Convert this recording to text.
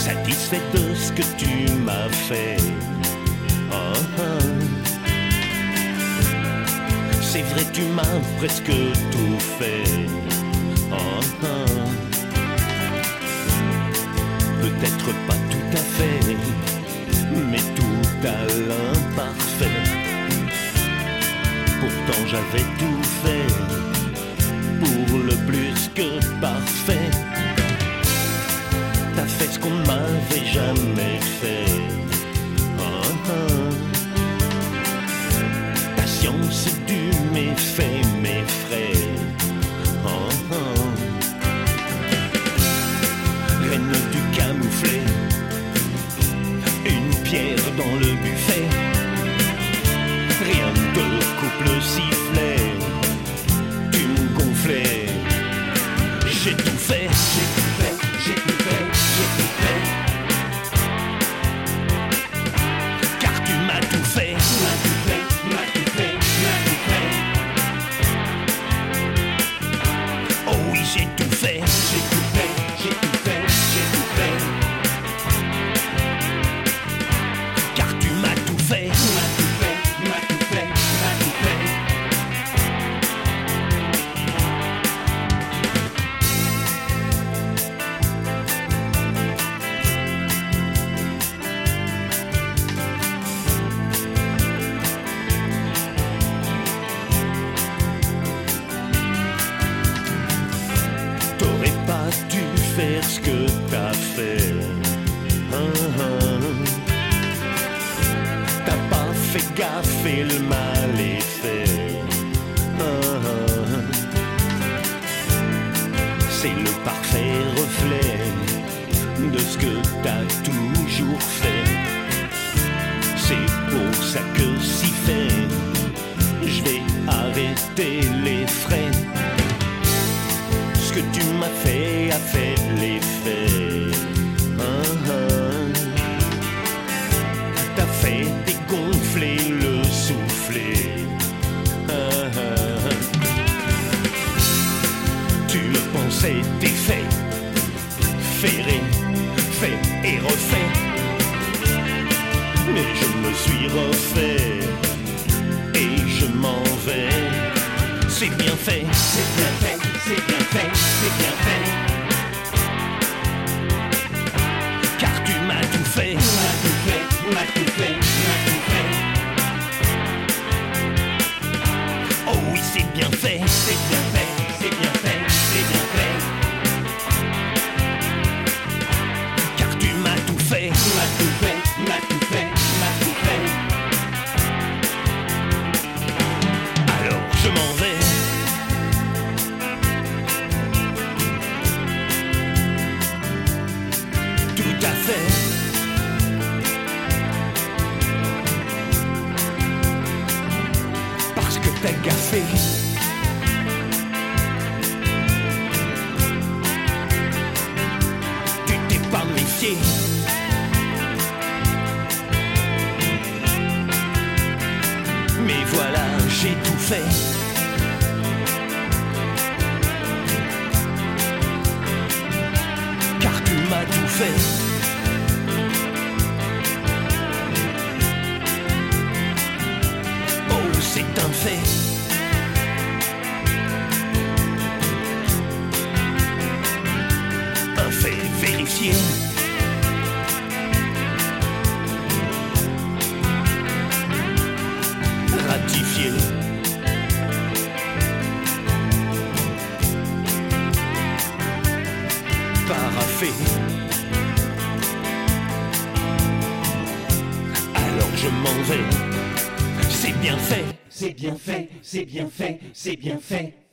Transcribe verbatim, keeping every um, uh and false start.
satisfait de ce que tu m'as fait. Oh, oh. C'est vrai, tu m'as presque tout fait. Oh, oh. Peut-être pas tout à fait, mais tout à l'imparfait. Pourtant j'avais tout fait pour le plus que parfait. T'as fait ce qu'on ne m'avait jamais fait. Oh, oh. Ta science du méfait m'effraie. Oh, oh. Reine du camouflet, une pierre dans le buffet. Rien de couple sifflet, tu me gonflais. J'ai tout fait, j'ai tout fait, j'ai tout fait, j'ai tout fait. Car tu m'as tout fait, tu m'as tout fait, tu m'as tout fait, tu m'as tout fait. Oh oui, j'ai tout fait, j'ai tout fait, j'ai tout fait, j'ai tout fait. Car tu m'as tout fait, tu m'as tout fait, tu m'as tout fait, tu m'as tout fait. T'aurais pas dû faire ce que t'as fait. Ah, ah. T'as pas fait gaffe et le mal est fait. Ah, ah. C'est le parfait reflet de ce que t'as toujours fait. C'est pour ça que si fait, je vais arrêter les frais. Ce que tu m'as fait a fait l'effet. Ah, ah. T'as fait dégonfler le soufflet. Ah, ah. Tu me pensais défait, ferré, fait et refait. Mais je me suis refait et je m'en vais. C'est bien fait, c'est bien fait, c'est bien fait, c'est bien fait. Car tu m'as tout fait, tu m'as tout fait, tu m'as tout fait, tu m'as tout fait. Oh oui, c'est bien fait, c'est bien fait, c'est bien fait, c'est bien fait. Car tu m'as tout fait, tu m'as tout fait, tu m'as tout fait, tu m'as tout fait. Alors je m'en vais. Tout à fait. Parce que t'as gaffé. Tu t'es pas méfié. Mais voilà, j'ai tout fait. Car tu m'as tout fait. Oh, c'est un fait. Un fait vérifié. Ratifié. Paraffé. Alors je m'en vais. C'est bien fait, c'est bien fait, c'est bien fait, c'est bien fait.